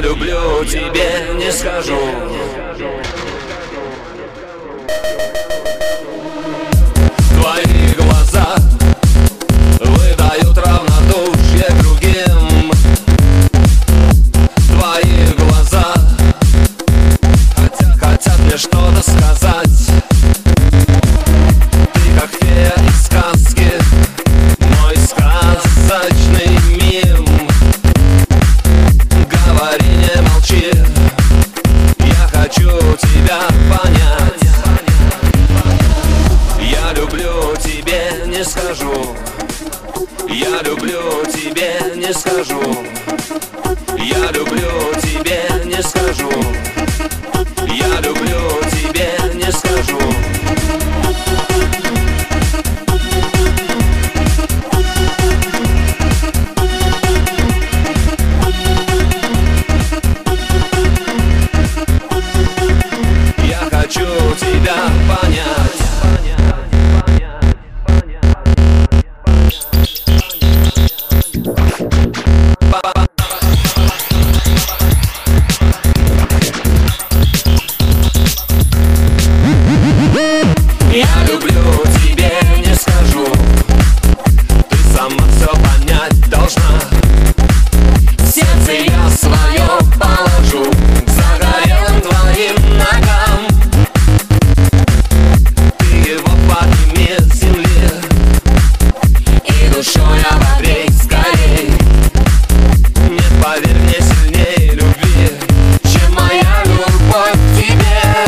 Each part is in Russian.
люблю, тебе не скажу. Твои глаза выдают равнодушие другим. Твои глаза хотят мне что-то сказать. Ты как фея из сказки, мой сказочный мим. Говори, не молчи, я хочу тебя понять. Я люблю, тебе не скажу. Я люблю, тебе не скажу. Я люблю, тебе не скажу. Я люблю, тебе не скажу. Я хочу тебя понять. Я люблю, тебе не скажу. Ты сама все понять должна. Сердце я свое положу к загорелым твоим ногам. Ты его подними с земли и душой обогрей скорей. Нет, поверь мне, сильнее любви, чем моя любовь к тебе.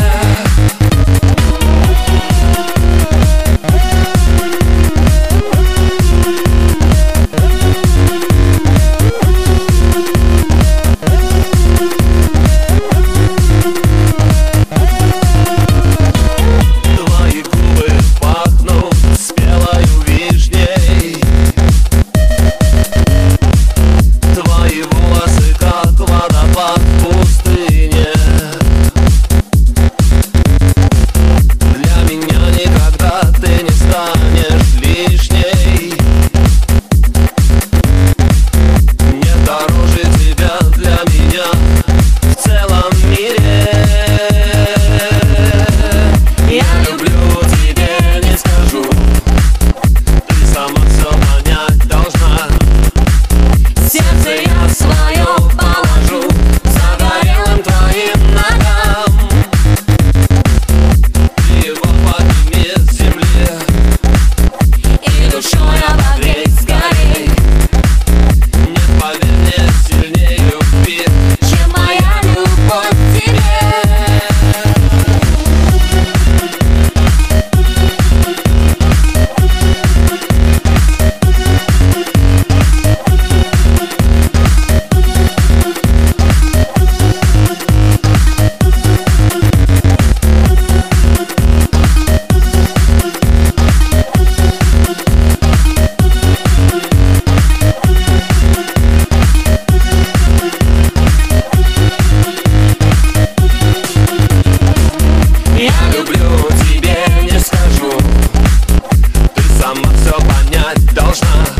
Я люблю, тебе не скажу. Ты сама все понять должна.